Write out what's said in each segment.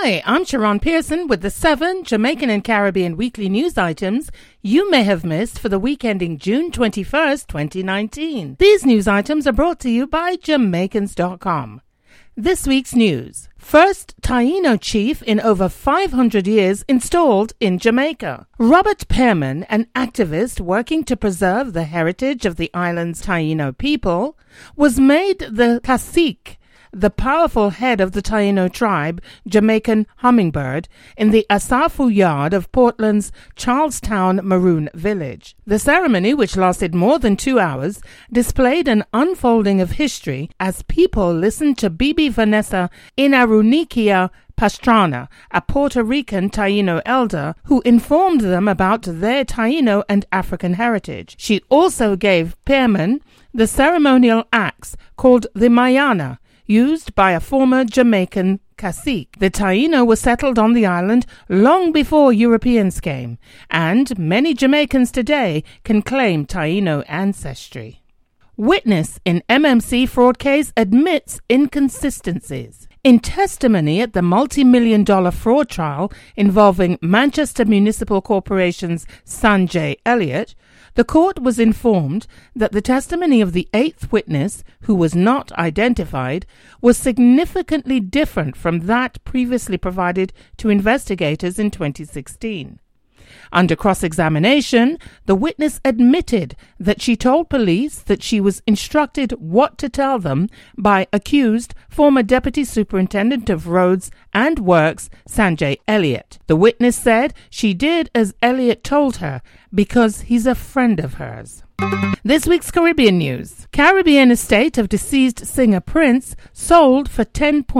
Hi, I'm Sharon Pearson with the 7 Jamaican and Caribbean weekly news items you may have missed for the week ending June 21st, 2019. These news items are brought to you by Jamaicans.com. This week's news. First Taino chief in over 500 years installed in Jamaica. Robert Pearman, an activist working to preserve the heritage of the island's Taino people, was made the cacique, the powerful head of the Taino tribe, Jamaican Hummingbird, in the Asafu Yard of Portland's Charlestown Maroon Village. The ceremony, which lasted more than 2 hours, displayed an unfolding of history as people listened to Bibi Vanessa Inarunikia Pastrana, a Puerto Rican Taino elder who informed them about their Taino and African heritage. She also gave Pearman the ceremonial axe called the Mayana, used by a former Jamaican cacique. The Taino were settled on the island long before Europeans came, and many Jamaicans today can claim Taino ancestry. Witness in MMC fraud case admits inconsistencies. In testimony at the multi-million-dollar fraud trial involving Manchester Municipal Corporation's Sanjay Elliott, the court was informed that the testimony of the 8th witness, who was not identified, was significantly different from that previously provided to investigators in 2016. Under cross-examination, the witness admitted that she told police that she was instructed what to tell them by accused former Deputy Superintendent of Roads and Works Sanjay Elliott. The witness said she did as Elliott told her because he's a friend of hers. This week's Caribbean news. Caribbean estate of deceased singer Prince sold for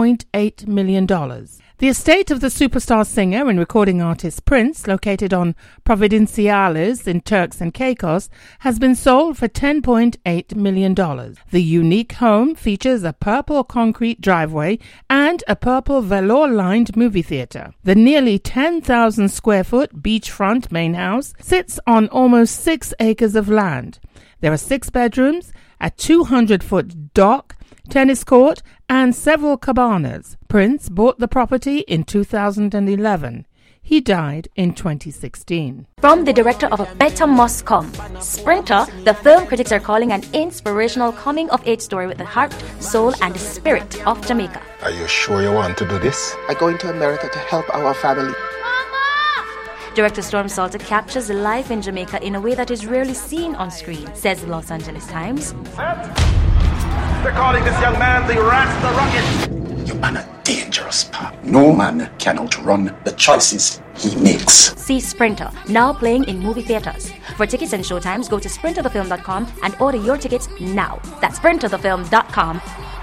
$10.8 million. The estate of the superstar singer and recording artist Prince, located on Providenciales in Turks and Caicos, has been sold for $10.8 million. The unique home features a purple concrete driveway and a purple velour-lined movie theater. The nearly 10,000 square foot beachfront main house sits on almost 6 acres of land. There are 6 bedrooms, a 200-foot dock, tennis court, and several cabanas. Prince bought the property in 2011. He died in 2016. From the director of A Better Must Come, Sprinter, the film critics are calling an inspirational coming-of-age story with the heart, soul, and the spirit of Jamaica. Are you sure you want to do this? I'm going to America to help our family. Director Storm Salter captures life in Jamaica in a way that is rarely seen on screen, says the Los Angeles Times. They're calling this young man the Rasta Rocket. You man a dangerous pal. No man can outrun the choices he makes. See Sprinter, now playing in movie theaters. For tickets and showtimes, go to sprinterthefilm.com and order your tickets now. That's sprinterthefilm.com.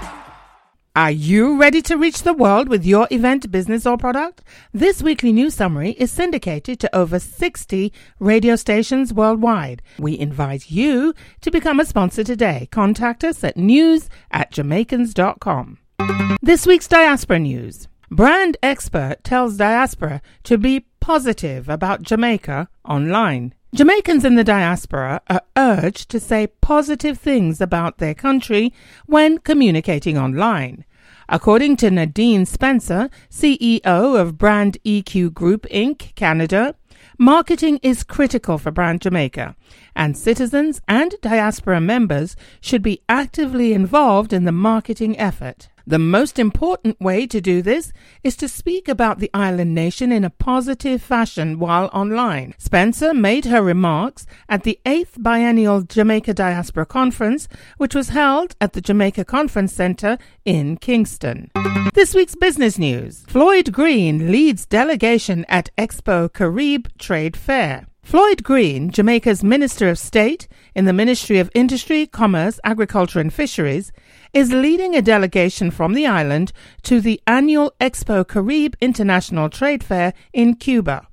Are you ready to reach the world with your event, business, or product? This weekly news summary is syndicated to over 60 radio stations worldwide. We invite you to become a sponsor today. Contact us at news@jamaicans.com. This week's Diaspora News. Brand expert tells diaspora to be positive about Jamaica online. Jamaicans in the diaspora are urged to say positive things about their country when communicating online. According to Nadine Spencer, CEO of Brand EQ Group Inc., Canada, marketing is critical for Brand Jamaica, and citizens and diaspora members should be actively involved in the marketing effort. The most important way to do this is to speak about the island nation in a positive fashion while online. Spencer made her remarks at the 8th Biennial Jamaica Diaspora Conference, which was held at the Jamaica Conference Center in Kingston. This week's business news. Floyd Green leads delegation at Expo Carib Trade Fair. Floyd Green, Jamaica's Minister of State in the Ministry of Industry, Commerce, Agriculture and Fisheries, is leading a delegation from the island to the annual Expo Carib International Trade Fair in Cuba.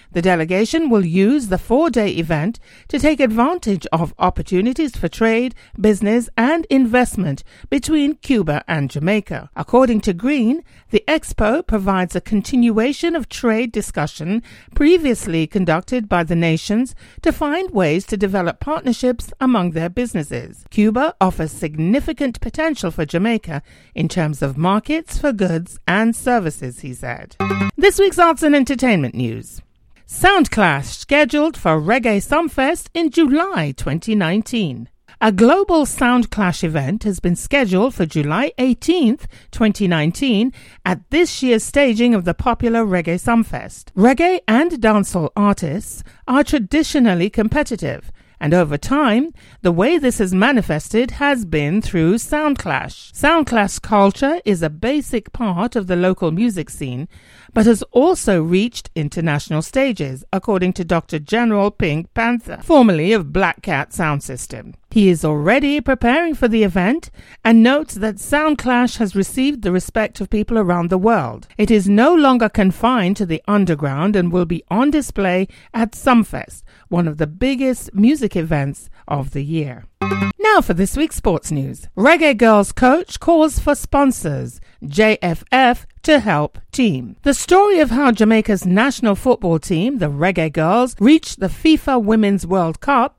The delegation will use the 4-day event to take advantage of opportunities for trade, business and investment between Cuba and Jamaica. According to Green, the expo provides a continuation of trade discussion previously conducted by the nations to find ways to develop partnerships among their businesses. Cuba offers significant potential for Jamaica in terms of markets for goods and services, he said. This week's arts and entertainment news. Soundclash scheduled for Reggae Sumfest in July 2019. A global Soundclash event has been scheduled for July 18th, 2019 at this year's staging of the popular Reggae Sumfest. Reggae and dancehall artists are traditionally competitive, and over time, the way this has manifested has been through Soundclash. Soundclash culture is a basic part of the local music scene, but has also reached international stages, according to Dr. General Pink Panther, formerly of Black Cat Sound System. He is already preparing for the event and notes that Soundclash has received the respect of people around the world. It is no longer confined to the underground and will be on display at Sumfest, one of the biggest music events of the year. Now for this week's sports news. Reggae Girls coach calls for sponsors. JFF to help team. The story of how Jamaica's national football team, the Reggae Girls, reached the FIFA Women's World Cup,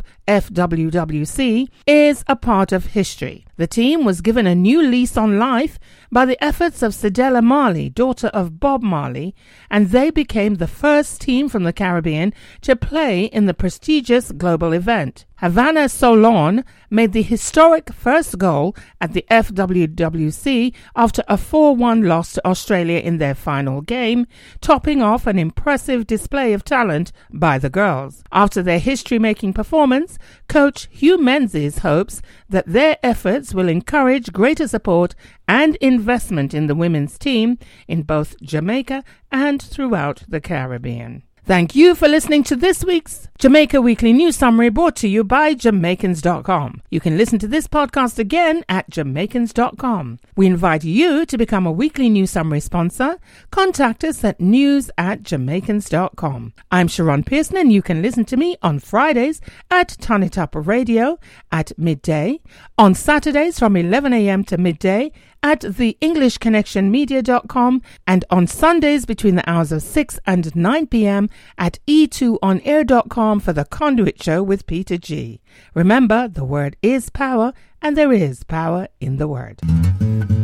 FWWC, is a part of history. The team was given a new lease on life by the efforts of Cedella Marley, daughter of Bob Marley, and they became the first team from the Caribbean to play in the prestigious global event. Havana Solon made the historic first goal at the FWWC after a 4-1 loss to Australia in their final game, topping off an impressive display of talent by the girls. After their history-making performance, Coach Hugh Menzies hopes that their efforts will encourage greater support and investment in the women's team in both Jamaica and throughout the Caribbean. Thank you for listening to this week's Jamaica Weekly News Summary, brought to you by Jamaicans.com. You can listen to this podcast again at Jamaicans.com. We invite you to become a Weekly News Summary sponsor. Contact us at news@Jamaicans.com. I'm Sharon Pearson, and you can listen to me on Fridays at Turn It Up Radio at midday, on Saturdays from 11 a.m. to midday at theenglishconnectionmedia.com, and on Sundays between the hours of 6 and 9 p.m. at e2onair.com for The Conduit Show with Peter G. Remember, the word is power, and there is power in the word.